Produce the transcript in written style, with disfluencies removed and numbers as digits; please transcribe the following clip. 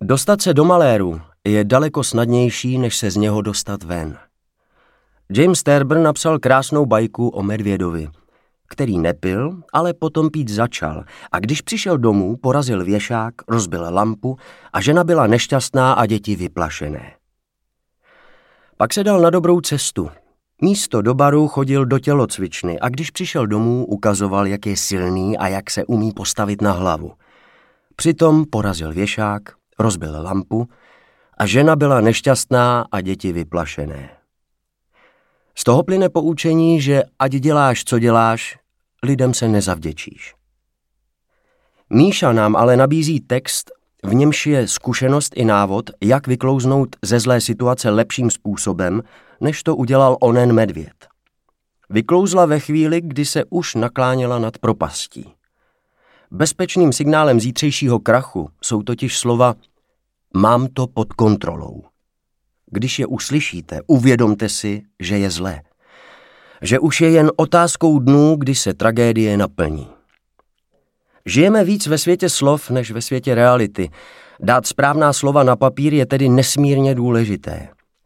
Dostat se do maléru je daleko snadnější, než se z něho dostat ven. James Thurber napsal krásnou bajku o medvědovi, který nepil, ale potom pít začal a když přišel domů, porazil věšák, rozbil lampu a žena byla nešťastná a děti vyplašené. Pak se dal na dobrou cestu. Místo do baru chodil do tělocvičny a když přišel domů, ukazoval, jak je silný a jak se umí postavit na hlavu. Přitom porazil věšák, rozbil lampu a žena byla nešťastná a děti vyplašené. Z toho plyne poučení, že ať děláš, co děláš, lidem se nezavděčíš. Míša nám ale nabízí text, v němž je zkušenost i návod, jak vyklouznout ze zlé situace lepším způsobem, než to udělal onen medvěd. Vyklouzla ve chvíli, kdy se už nakláněla nad propastí. Bezpečným signálem zítřejšího krachu jsou totiž slova "mám to pod kontrolou". Když je uslyšíte, uvědomte si, že je zlé. Že už je jen otázkou dnů, kdy se tragédie naplní. Žijeme víc ve světě slov, než ve světě reality. Dát správná slova na papír je tedy nesmírně důležité.